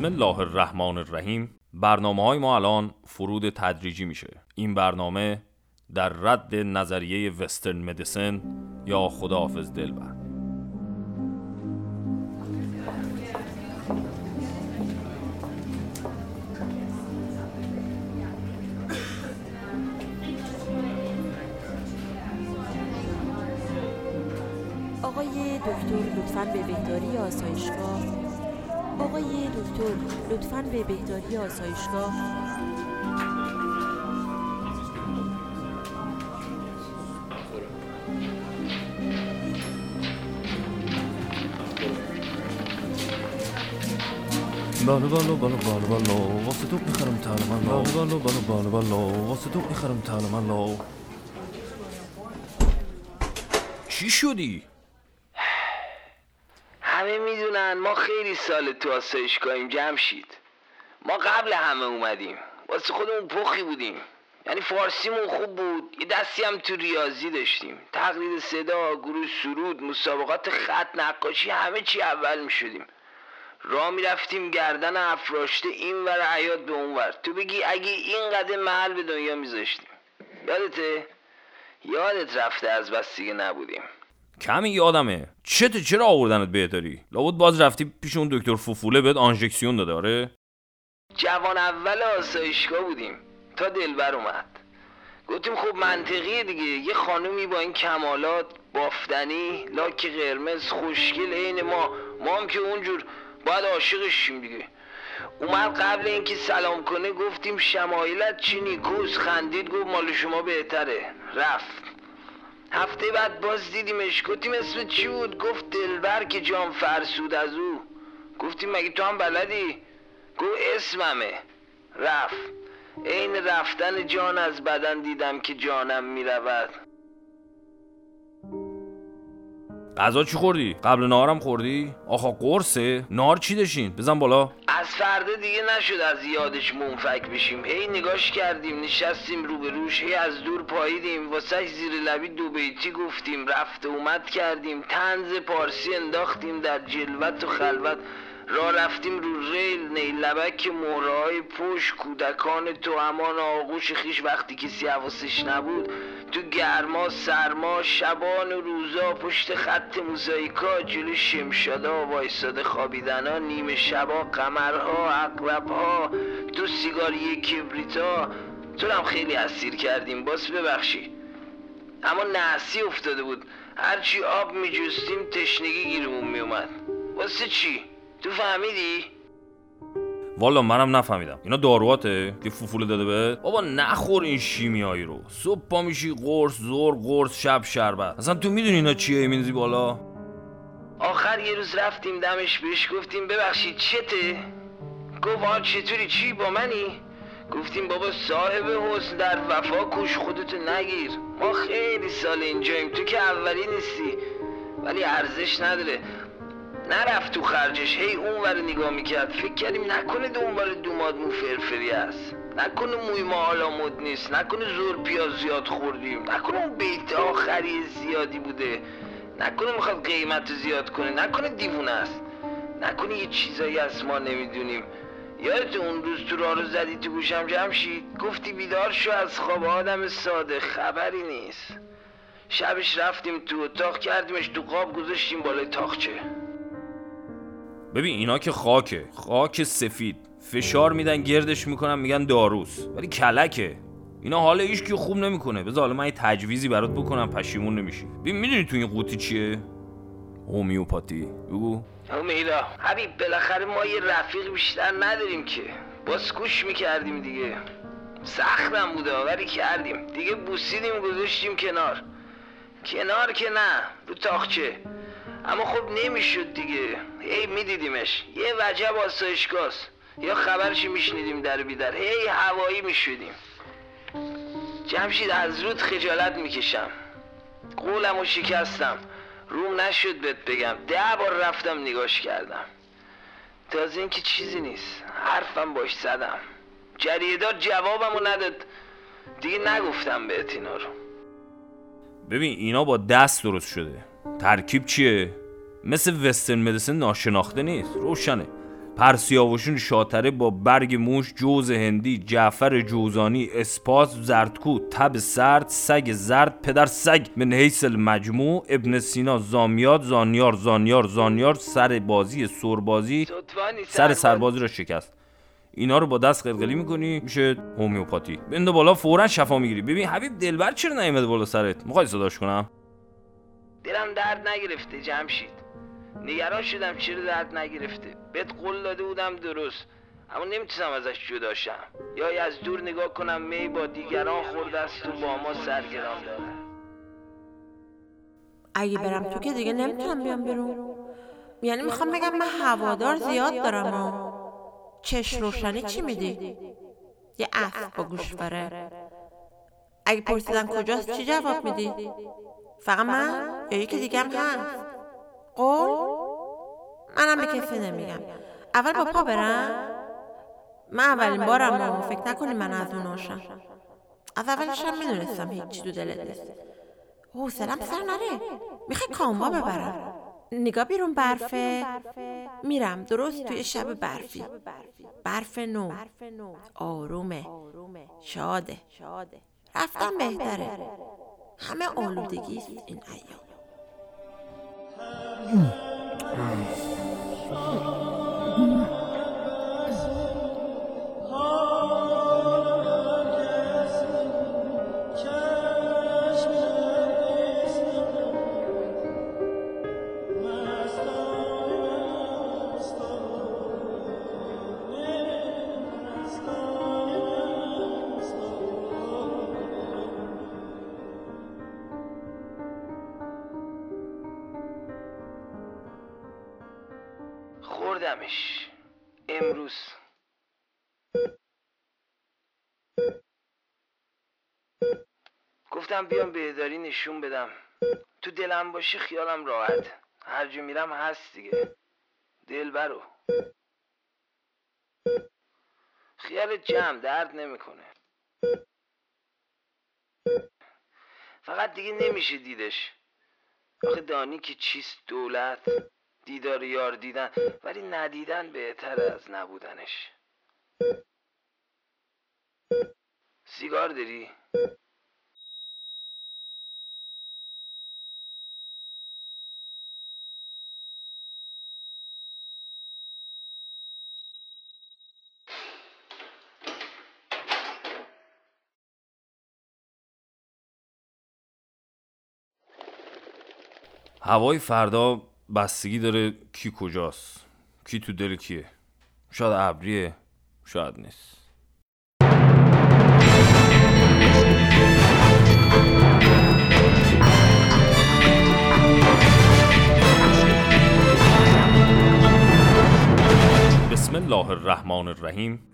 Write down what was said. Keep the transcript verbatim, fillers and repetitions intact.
الله الرحمن الرحیم. برنامه های ما الان فرود تدریجی میشه. این برنامه در رد نظریه وسترن مدیسن یا خداحافظ دلبر. آقای دکتر لطفاً به بهداری آسایشگاه. آقای دکتر لطفاً به بهداری آسایشگاه. بالو بالو بالو بالو بالو واسه تو میخرم تعلم الله. بالو بالو بالو بالو واسه تو میخرم تعلم الله. چی شدی؟ همه میدونن ما خیلی سال تو آسایشگاهیم جمشید. ما قبل همه اومدیم، واسه خودمون پخی بودیم، یعنی فارسیمون خوب بود، یه دستی هم تو ریاضی داشتیم، تقلید صدا، گروه سرود، مسابقات خط، نقاشی، همه چی اول میشدیم. راه میرفتیم گردن افراشته این ور حیاط به اون ور، تو بگی اگه این قدر محل به دنیا میذاشتیم. یادته؟ یادت رفته از بس دیگه نبودیم. کمی یادمه. چته چرا آوردنت بهداری؟ لابد باز رفتی پیش اون دکتر فوفوله بهت آنژکسیون داده. آره جوان اول آسایشگاه بودیم تا دلبر اومد. گفتیم خب منطقیه دیگه، یه خانومی با این کمالات، بافتنی، لاک قرمز، خوشگل عین ما، ما هم که اونجور باید عاشقش شیم دیگه. اومد قبل اینکه سلام کنه گفتیم شمایلت چی نیکوست، خندید گفت مال شما بهتره، رفت. هفته بعد باز دیدیمش، گفتیم اسم چی بود؟ گفت دلبر که جام فرسود از او. گفتیم مگه تو هم بلدی؟ گفت اسممه، رفت. عین رفتن جان از بدن دیدم که جانم میرود. غذا چی خوردی؟ قبل نهارم خوردی؟ آخا قرصه؟ نهار چی داشتین؟ بزن بالا. از فردا دیگه نشد از یادش منفک بشیم. هی نگاش کردیم، نشستیم روبروش، هی از دور پاییدیم، واسه زیر لبی دو بیتی گفتیم، رفت و اومد کردیم، طنز پارسی انداختیم در جلوت و خلوت، را رفتیم رو ریل، نیلبک مهرهای پشت، کودکان تو همان آغوش خیش وقتی کسی حواسش نبود، تو گرما سرما، شبان و روزا، پشت خط موزاییکا، جلو شمشادا وایساده خوابیدنا، نیمه شبا، قمرها، عقربها، دو سیگار یک کبریتا. تو هم خیلی اسیر کردیم، باز ببخشی. اما نحسی افتاده بود، هرچی آب میجوستیم تشنگی گیرمون میومد. واسه چی؟ تو فهمیدی؟ والا منم نفهمیدم. اینا داروهاته که فوفوله داده بهت؟ بابا نخور این شیمیایی رو. صبح پا میشی قرص، ظهر قرص، شب شربت. اصلا تو میدونی اینا چیه میندازی بالا؟ آخر یه روز رفتیم دمش، بهش گفتیم ببخشید چته؟ گفت آ چطوری، چی با منی؟ گفتیم بابا صاحب حسن در وفا کوش، خودتو نگیر، ما خیلی سال اینجاییم، تو که اولی نیستی، ولی ارزش نداره. نرفت تو خرجش، هی اون ور نگاه میکرد، فکر کردیم نکنه دنبال دوماد مو فرفری هست، نکنه موی ما حالا مد نیست، نکنه زور پیاز زیاد خوردیم، نکنه اون بیت آخری زیادی بوده، نکنه میخواد قیمت زیاد کنه، نکنه دیوونه است، نکنه یه چیزایی از ما نمیدونیم. یادت اون روز تو راه رو زدی تو گوشم جمشید، گفتی بیدار شو از خواب آدم ساده، خبری نیست. شبش رفتیم تو اتاق، کردیمش تو قاب، گذاشتیم بالای تاقچه. ببین اینا که خاکه، خاک سفید، فشار میدن گردش میکنن میگن داروس، ولی کلکه. اینا حال هیچ کی خوب نمیکنه. بذار حالا من یه تجویزی برات بکنم پشیمون نمیشی. ببین میدونی تو این قوطی چیه؟ هومیوپاتی. بگو. همیلا حبیب بالاخره ما یه رفیق بیشتر نداریم که، باز گوش میکردیم دیگه. سختم بوده ولی کردیم دیگه، بوسیدیم گذاشتیم کنار. کنار که نه، رو تاقچه. اما خب نمیشد دیگه، هی میدیدیمش، یه وجب آسایشگاهست، یا خبرشی میشنیدیم در بیدر، هی هوایی میشدیم. جمشید از رود خجالت میکشم، قولمو شکستم، روم نشد بهت بگم، ده بار رفتم نگاش کردم، تازه این که چیزی نیست، حرفم باش زدم، جریدار جوابمو نداد، دیگه نگفتم بهت اینا رو. ببین اینا با دست درست شده. ترکیب چیه؟ مثل وسترن مدیسن ناشناخته نیست، روشنه. پرسیاوشون شاتره با برگ موش، جوز هندی، جعفر جوزانی، اسپاس، زردکو، تب سرد، سگ زرد، پدر سگ، من حیث المجموع، ابن سینا، زامیات، زانیار زانیار زانیار، سر بازی سربازی، سر سربازی را شکست. اینا رو با دست قلقلی میکنی میشه هومیوپاتی. بنده بالا فوراً شفا میگیری. ببین حبیب دلبر چرا نیومده بالا سرت؟ میخوای صداش کنم؟ دلم درد نگرفته جمشید، نگران شدم چرا درد نگرفته. بهت قول داده بودم درست، اما نمیتونم ازش جدا شم. یا از دور نگاه کنم می با دیگران خورده است و با ما سرگران داره. اگه برم تو که دیگه نمیتونم بیام بیرون. یعنی میخوام بگم من هوادار زیاد دارم و چش روشنی چی میدی؟ یه اسب با گوشواره. اگه پرسیدن کجاست چی جواب میدی؟ فقط من یا یکی دیگه هم هست؟ قول؟ منم به کسی نمیگم. اول با پا برم؟ من اولین بارم و فکر نکنی من از اوناشم. از اولش هم میدونستم هیچی تو دلت نیست. حوصله‌ام سر نره. میخوای کاموا ببرم. نگاه بیرون برفه. میرم درست توی شب برفی. برف نو. آرومه. شاده. رفتم بهتره. همه آلودگیست این ایام. خوردمش امروز. گفتم بیام بهداری نشون بدم، تو دلم باشه خیالم راحت. هر جا میرم هست دیگه. دلبرو خیال جمع درد نمیکنه. فقط دیگه نمیشه دیدش. آخه دانی که چیست دولت؟ دیدار یار دیدن، ولی ندیدن بهتر از نبودنش. سیگار داری؟ هوای فردا بستگی داره کی کجاست، کی تو دل کیه. شاید ابریه، شاید نیست. بسم الله الرحمن الرحیم.